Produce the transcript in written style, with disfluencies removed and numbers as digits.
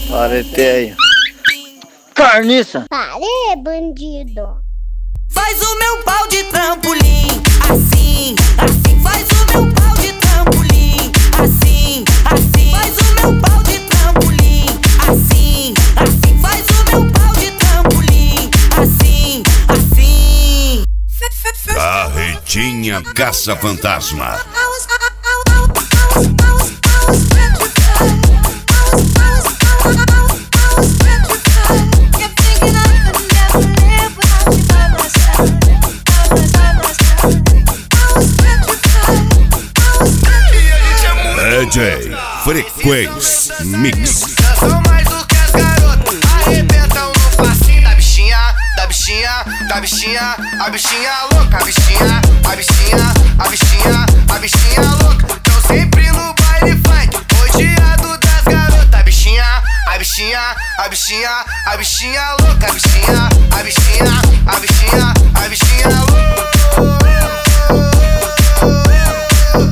Pareteia. Carniça. Pare, bandido. Faz o meu pau de trampolim, assim, assim. Faz o meu pau de trampolim, assim, assim. Faz o meu pau de trampolim, assim, assim. Faz o meu pau de trampolim, assim, assim. Carretinha Caça-Fantasma. DJ Frequência Mix. São mais do que as garotas, arrebentam no passinho da bichinha, da bichinha, da bichinha, a bichinha louca, a bichinha, a bichinha, a bichinha, a bichinha louca. Tão sempre no baile funk, rodeado das garotas, a bichinha, a bichinha, a bichinha, a bichinha louca, a bichinha, a bichinha.